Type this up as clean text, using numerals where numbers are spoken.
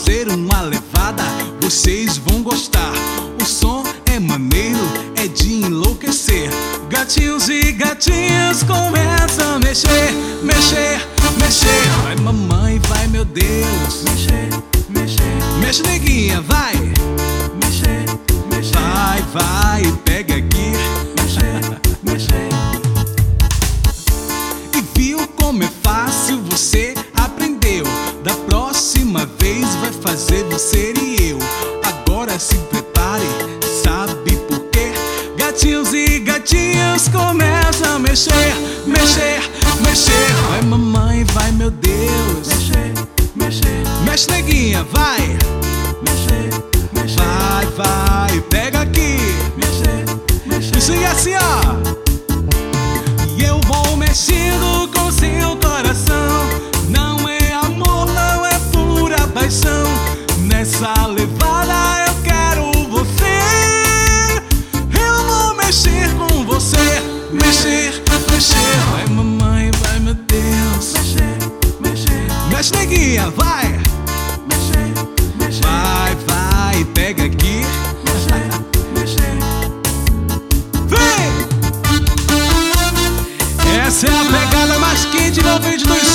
fazer uma levada, vocês vão gostar. O som é maneiro, é de enlouquecer. Gatinhos e gatinhas começam a mexer, mexer, mexer. Vai mamãe, vai meu Deus. Mexer, mexer, Mexe neguinha, vai. mexer, mexer, Vai, vai, pega aqui. mexer, mexer. E viu como é fácil, você aprendeu. Da próxima vez vai fazer você e eu. Agora se prepare, sabe por quê? Gatinhos e gatinhas começam a mexer, mexer, mexer. Vai mamãe, vai meu Deus. Mexer, mexer, Mexe neguinha, vai. mexer, mexer, Vai, vai, pega aqui. mexer, mexer. E siga assim, ó. E eu vou mexendo com seu coração. Não é amor, não é pura paixão. Nessa levada eu quero você. Eu vou mexer com você. Mexer, mexer. Vai mamãe, vai meu Deus. Mexer, mexer, Mexe neguinha, vai. mexer, mexer, Vai, vai, pega aqui. mexer, mexer. Vem! Essa é a pegada mais quente do vídeo dos